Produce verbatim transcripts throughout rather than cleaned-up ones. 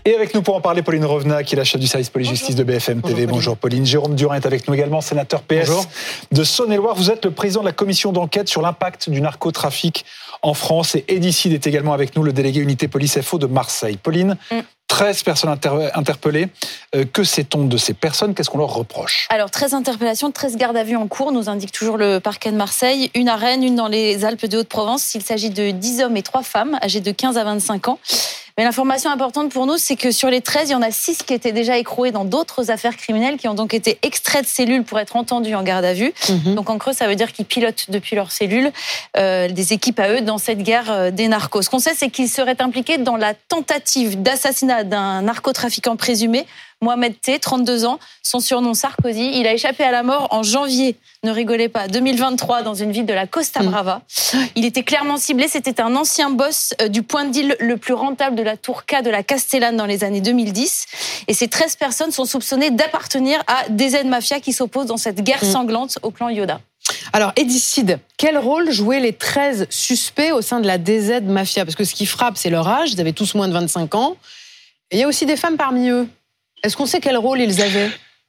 Et avec nous pour en parler, Pauline Revenat, qui est la chef du service police-justice de B F M T V. Bonjour, Bonjour Pauline. Jérôme Durin est avec nous également, sénateur P S Bonjour. de Saône-et-Loire. Vous êtes le président de la commission d'enquête sur l'impact du narcotrafic en France. Et Edicide est également avec nous, le délégué unité police F O de Marseille. Pauline, mm. treize personnes inter- interpellées. Euh, que sait-on de ces personnes ? Qu'est-ce qu'on leur reproche ? Alors, treize interpellations, treize gardes à vue en cours, nous indique toujours le parquet de Marseille. Une à Rennes, une dans les Alpes de Haute-Provence. Il s'agit de dix hommes et trois femmes, âgés de quinze à vingt-cinq ans. Mais l'information importante pour nous, c'est que sur les treize, il y en a six qui étaient déjà écroués dans d'autres affaires criminelles, qui ont donc été extraits de cellules pour être entendus en garde à vue. Mmh. Donc en creux, ça veut dire qu'ils pilotent depuis leurs cellules euh, des équipes à eux dans cette guerre euh, des narcos. Ce qu'on sait, c'est qu'ils seraient impliqués dans la tentative d'assassinat d'un narcotrafiquant présumé, Mohamed T, trente-deux ans, son surnom Sarkozy. Il a échappé à la mort en janvier, ne rigolez pas, deux mille vingt-trois, dans une ville de la Costa Brava. Mmh. Il était clairement ciblé, c'était un ancien boss du point de deal le plus rentable de la tour K de la Castellane dans les années deux mille dix. Et ces treize personnes sont soupçonnées d'appartenir à D Z Mafia qui s'oppose dans cette guerre sanglante au clan Yoda. Alors, Edicide, quel rôle jouaient les treize suspects au sein de la D Z Mafia ? Parce que ce qui frappe, c'est leur âge, ils avaient tous moins de vingt-cinq ans. Et il y a aussi des femmes parmi eux. Est-ce qu'on sait quel rôle ils avaient ?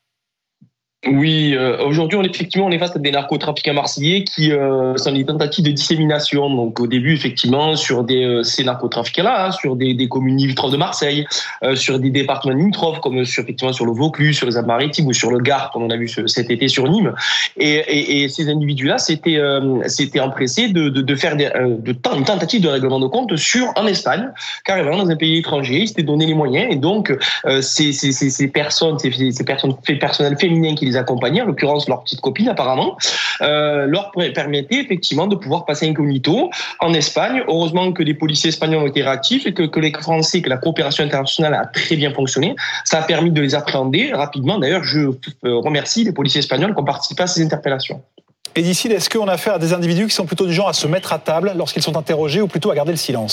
Oui, euh, aujourd'hui, on, effectivement, on est face à des narcotrafiquants marseillais qui euh, sont des tentatives de dissémination. Donc, au début, effectivement, sur des, euh, ces narcotrafiquants-là, hein, sur des, des communes limitrophes de Marseille, euh, sur des départements limitrophes, comme sur, effectivement sur le Vaucluse, sur les Alpes-Maritimes ou sur le Gard, comme on a vu ce, cet été sur Nîmes. Et, et, et ces individus-là s'étaient, euh, s'étaient empressés de, de, de faire des, euh, de, une tentative de règlement de compte sur, en Espagne, carrément dans un pays étranger. Ils s'étaient donné les moyens. Et donc, euh, ces, ces, ces, ces personnes, ces, ces personnes, ces personnels féminins qui les accompagnaient, en l'occurrence leur petite copine apparemment, euh, leur permettait effectivement de pouvoir passer incognito en Espagne. Heureusement que les policiers espagnols ont été réactifs et que, que les Français, que la coopération internationale a très bien fonctionné. Ça a permis de les appréhender rapidement. D'ailleurs, je remercie les policiers espagnols qui ont participé à ces interpellations. Et d'ici, est-ce qu'on a affaire à des individus qui sont plutôt du genre à se mettre à table lorsqu'ils sont interrogés ou plutôt à garder le silence ?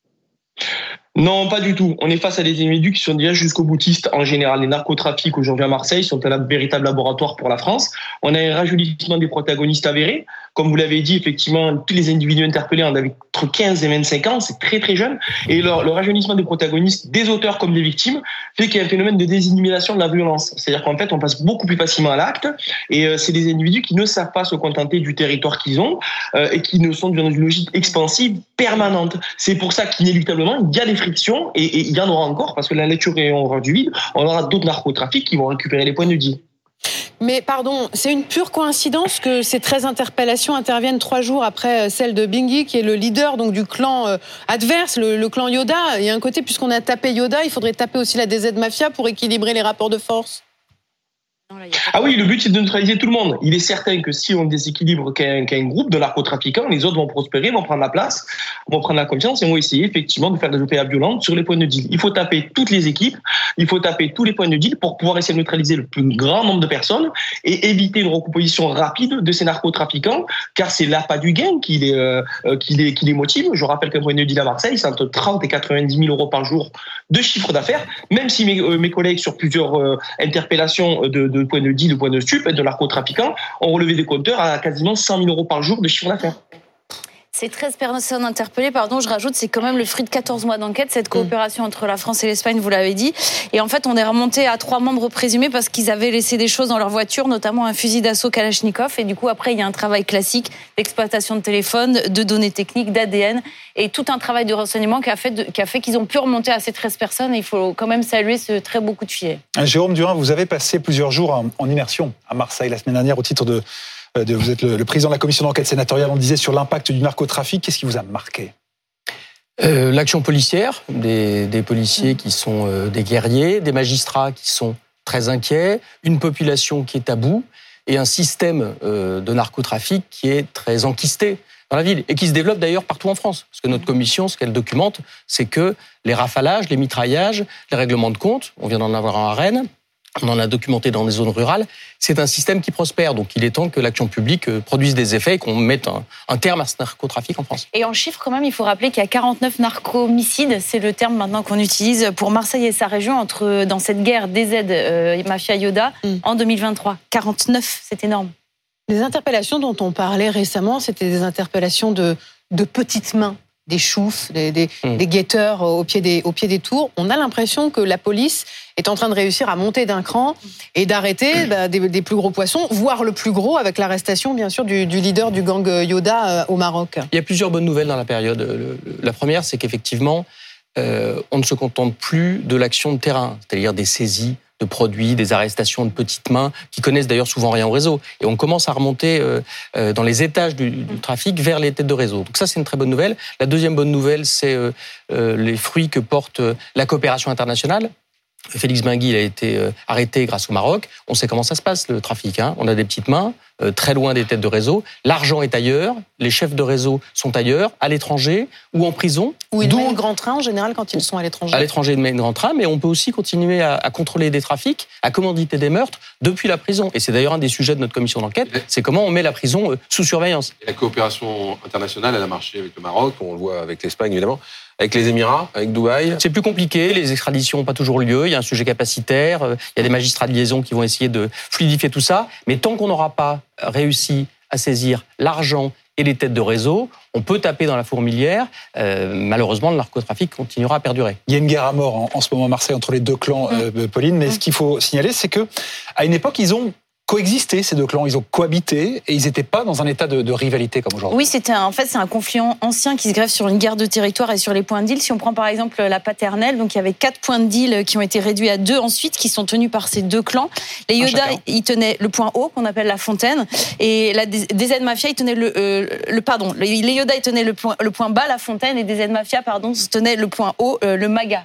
Non, pas du tout. On est face à des individus qui sont déjà jusqu'au boutiste. En général, les narcotrafics aujourd'hui à Marseille sont un véritable laboratoire pour la France. On a un rajeunissement des protagonistes avérés. Comme vous l'avez dit, effectivement, tous les individus interpellés ont entre quinze et vingt-cinq ans, c'est très très jeune. Et le, le rajeunissement des protagonistes, des auteurs comme des victimes, fait qu'il y a un phénomène de désinhibition de la violence. C'est-à-dire qu'en fait, on passe beaucoup plus facilement à l'acte. Et euh, c'est des individus qui ne savent pas se contenter du territoire qu'ils ont euh, et qui ne sont dans une logique expansive permanente. C'est pour ça qu'inéluctablement, il y a des frictions et, et il y en aura encore parce que la lecture est en du vide. On aura d'autres narcotrafics qui vont récupérer les points de deal. Mais pardon, c'est une pure coïncidence que ces treize interpellations interviennent trois jours après celle de Bingui, qui est le leader donc du clan euh, adverse, le, le clan Yoda. Il y a un côté, puisqu'on a tapé Yoda, il faudrait taper aussi la D Z Mafia pour équilibrer les rapports de force. Ah oui, le but c'est de neutraliser tout le monde. Il est certain que si on déséquilibre qu'un, qu'un groupe de narcotrafiquants, les autres vont prospérer, vont prendre la place, vont prendre la confiance et vont essayer effectivement de faire des opérations violentes sur les points de deal. Il faut taper toutes les équipes, il faut taper tous les points de deal pour pouvoir essayer de neutraliser le plus grand nombre de personnes et éviter une recomposition rapide de ces narcotrafiquants, car c'est l'appât du gain qui les, euh, qui les, qui les motive. Je rappelle qu'un point de deal à Marseille, c'est entre trente et quatre-vingt-dix mille euros par jour de chiffre d'affaires, même si mes, euh, mes collègues sur plusieurs euh, interpellations de, de point de deal, de point de stup, de narcotrafiquants, ont relevé des compteurs à quasiment cent mille euros par jour de chiffre d'affaires. Ces treize personnes interpellées, pardon, je rajoute, c'est quand même le fruit de quatorze mois d'enquête, cette coopération entre la France et l'Espagne, vous l'avez dit. Et en fait, on est remonté à trois membres présumés parce qu'ils avaient laissé des choses dans leur voiture, notamment un fusil d'assaut Kalachnikov. Et du coup, après, il y a un travail classique d'exploitation de téléphone, de données techniques, d'A D N et tout un travail de renseignement qui a fait, de, qui a fait qu'ils ont pu remonter à ces treize personnes. Et il faut quand même saluer ce très beau coup de filet. Jérôme Durin, vous avez passé plusieurs jours en, en immersion à Marseille la semaine dernière au titre de... De, vous êtes le, le président de la commission d'enquête sénatoriale, on disait sur l'impact du narcotrafic. Qu'est-ce qui vous a marqué ? euh, L'action policière, des, des policiers qui sont euh, des guerriers, des magistrats qui sont très inquiets, une population qui est à bout et un système euh, de narcotrafic qui est très enquisté dans la ville et qui se développe d'ailleurs partout en France. Parce que notre commission, ce qu'elle documente, c'est que les rafalages, les mitraillages, les règlements de compte, on vient d'en avoir un à Rennes, on en a documenté dans des zones rurales, c'est un système qui prospère. Donc il est temps que l'action publique produise des effets et qu'on mette un, un terme à ce narcotrafic en France. Et en chiffres, quand même, il faut rappeler qu'il y a quarante-neuf narcomicides, c'est le terme maintenant qu'on utilise pour Marseille et sa région, entre, dans cette guerre D Z euh, Mafia Yoda, mm. en deux mille vingt-trois. quarante-neuf, c'est énorme. Les interpellations dont on parlait récemment, c'était des interpellations de, de petites mains. des choufs, des, des, mmh. des guetteurs au pied des, au pied des tours. On a l'impression que la police est en train de réussir à monter d'un cran et d'arrêter bah, des, des plus gros poissons, voire le plus gros, avec l'arrestation, bien sûr, du, du leader du gang Yoda euh, au Maroc. Il y a plusieurs bonnes nouvelles dans la période. Le, la première, c'est qu'effectivement, euh, on ne se contente plus de l'action de terrain, c'est-à-dire des saisies de produits, des arrestations de petites mains, qui connaissent d'ailleurs souvent rien au réseau. Et on commence à remonter euh, euh, dans les étages du, du trafic vers les têtes de réseau. Donc ça, c'est une très bonne nouvelle. La deuxième bonne nouvelle, c'est euh, euh, les fruits que porte euh, la coopération internationale. Félix Benguy, il a été euh, arrêté grâce au Maroc. On sait comment ça se passe, le trafic. Hein. On a des petites mains, euh, très loin des têtes de réseau. L'argent est ailleurs. Les chefs de réseau sont ailleurs, à l'étranger ou en prison. Ou ils mènent le grand train, en général, quand ils sont à l'étranger. À l'étranger, ils mènent le grand train, mais on peut aussi continuer à, à contrôler des trafics, à commanditer des meurtres depuis la prison. Et c'est d'ailleurs un des sujets de notre commission d'enquête, c'est comment on met la prison euh, sous surveillance. Et la coopération internationale, elle a marché avec le Maroc, on le voit avec l'Espagne, évidemment. Avec les Émirats, avec Dubaï. C'est plus compliqué, les extraditions n'ont pas toujours lieu, il y a un sujet capacitaire, il y a des magistrats de liaison qui vont essayer de fluidifier tout ça, mais tant qu'on n'aura pas réussi à saisir l'argent et les têtes de réseau, on peut taper dans la fourmilière. Euh, malheureusement, le narcotrafic continuera à perdurer. Il y a une guerre à mort en, en ce moment à Marseille entre les deux clans, euh, Pauline, mais ce qu'il faut signaler, c'est que à une époque, ils ont coexisté, ces deux clans, ils ont cohabité et ils n'étaient pas dans un état de, de rivalité comme aujourd'hui. Oui, c'était un, en fait c'est un conflit ancien qui se greffe sur une guerre de territoire et sur les points de deal. Si on prend par exemple la Paternelle, donc il y avait quatre points de deal qui ont été réduits à deux ensuite, qui sont tenus par ces deux clans. Les Yoda, ils tenaient le point haut qu'on appelle la fontaine, et la D Z Mafia, ils tenaient le, euh, le pardon, les Yoda, ils tenaient le point, le point bas, la fontaine, et D Z Mafia, pardon, tenaient le point haut, euh, le maga.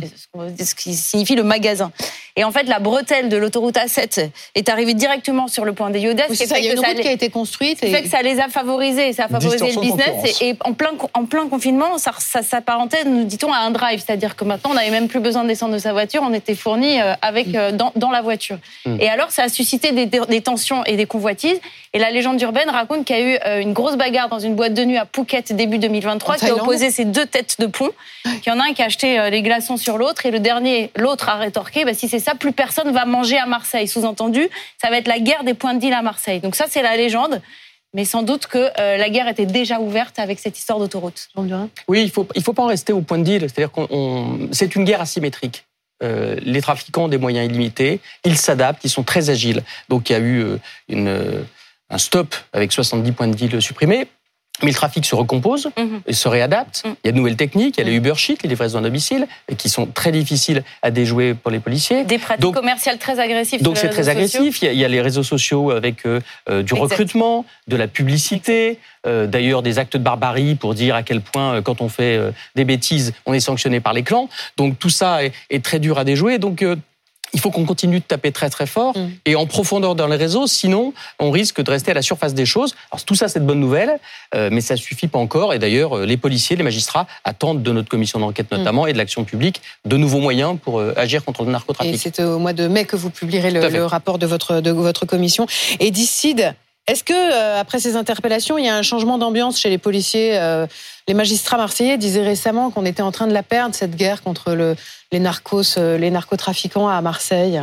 Ce qui signifie le magasin. Et en fait, la bretelle de l'autoroute A sept est arrivée directement sur le point des Yoda. Oui, c'est ça, il y a une route qui a été construite. Ce qui fait que ça les a favorisés, ça a favorisé le business. Et, et en, plein, en plein confinement, ça, ça s'apparentait, nous dit-on, à un drive. C'est-à-dire que maintenant, on n'avait même plus besoin de descendre de sa voiture, on était fournis avec, euh, dans, dans la voiture. Mm. Et alors, ça a suscité des, des tensions et des convoitises. Et la légende urbaine raconte qu'il y a eu euh, une grosse bagarre dans une boîte de nuit à Phuket début deux mille vingt-trois, qui a opposé ces deux têtes de pont. Il y en a un qui a acheté euh, les glaçons sur l'autre, et le dernier, l'autre a rétorqué, bah, si c'est ça, plus personne va manger à Marseille. Sous-entendu, ça va être la guerre des points de deal à Marseille. Donc ça, c'est la légende, mais sans doute que euh, la guerre était déjà ouverte avec cette histoire d'autoroute. Oui, il faut, il faut pas en rester au point de deal. C'est-à-dire qu'on, on, c'est une guerre asymétrique. Euh, les trafiquants ont des moyens illimités, ils s'adaptent, ils sont très agiles. Donc il y a eu euh, une, euh, un stop avec soixante-dix points de deal supprimés. Mais le trafic se recompose mmh. et se réadapte. Mmh. Il y a de nouvelles techniques, il y a les Uber Sheet, les livraisons à domicile, qui sont très difficiles à déjouer pour les policiers. Des pratiques donc, commerciales très agressives. Donc c'est très agressif. Il y, a, il y a les réseaux sociaux avec euh, euh, du exact. recrutement, de la publicité, euh, d'ailleurs des actes de barbarie pour dire à quel point, euh, quand on fait euh, des bêtises, on est sanctionné par les clans. Donc tout ça est, est très dur à déjouer. Donc euh, il faut qu'on continue de taper très très fort mmh. et en profondeur dans les réseaux, sinon on risque de rester à la surface des choses. Alors tout ça, c'est de bonnes nouvelles, euh, mais ça suffit pas encore. Et d'ailleurs, les policiers, les magistrats attendent de notre commission d'enquête notamment mmh. et de l'action publique de nouveaux moyens pour euh, agir contre le narcotrafic. Et c'est au mois de mai que vous publierez le, le rapport de votre, de votre commission. Et Dicide, est-ce que, euh, après ces interpellations, il y a un changement d'ambiance chez les policiers euh, Les magistrats marseillais disaient récemment qu'on était en train de la perdre, cette guerre contre le, les narcos, euh, les narcotrafiquants à Marseille.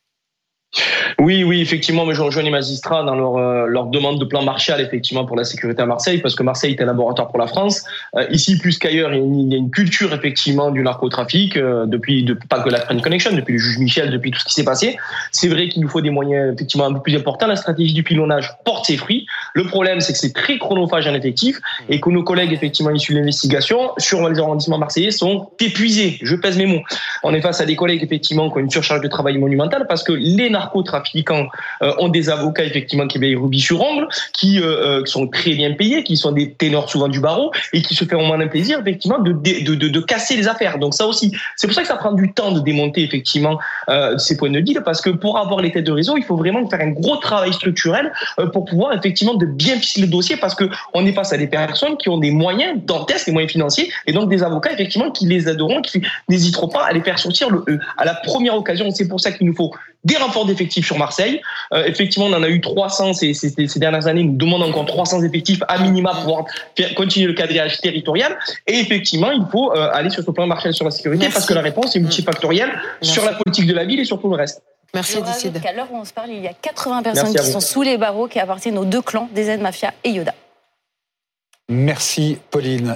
Oui, oui, effectivement, mais je rejoins les magistrats dans leur, euh, leur demande de plan Marshall, effectivement, pour la sécurité à Marseille, parce que Marseille est un laboratoire pour la France. Euh, ici, plus qu'ailleurs, il y a une, il y a une culture, effectivement, du narcotrafic, euh, depuis, de, pas que la Train Connection, depuis le juge Michel, depuis tout ce qui s'est passé. C'est vrai qu'il nous faut des moyens, effectivement, un peu plus importants. La stratégie du pilonnage porte ses fruits. Le problème, c'est que c'est très chronophage en effectif et que nos collègues, effectivement, issus de l'investigation, sur les arrondissements marseillais, sont épuisés. Je pèse mes mots. On est face à des collègues, effectivement, qui ont une surcharge de travail monumentale parce que les narcotrafiquants euh, ont des avocats effectivement qui veillent rubis sur ongle, qui, euh, qui sont très bien payés, qui sont des ténors souvent du barreau et qui se font au moins un plaisir effectivement de, de, de, de casser les affaires. Donc ça aussi, c'est pour ça que ça prend du temps de démonter effectivement euh, ces points de deal, parce que pour avoir les têtes de réseau, il faut vraiment faire un gros travail structurel euh, pour pouvoir effectivement de bien ficeler le dossier, parce que on est face à des personnes qui ont des moyens dantesques, des moyens financiers, et donc des avocats effectivement qui les aideront, qui n'hésiteront pas à les faire sortir le E à la première occasion. C'est pour ça qu'il nous faut des renforts d'effectifs sur Marseille. Euh, effectivement, on en a eu trois cents ces, ces, ces dernières années. Nous demandons encore trois cents effectifs à minima pour pouvoir faire, continuer le quadrillage territorial. Et effectivement, il faut euh, aller sur ce plan Marshall sur la sécurité. Merci. Parce que la réponse est multifactorielle. Merci. Sur la politique de la ville et sur tout le reste. Merci, Dicide. À l'heure où on se parle, il y a quatre-vingts personnes qui sont sous les barreaux, qui appartiennent aux deux clans, D Z Mafia et Yoda. Merci, Pauline.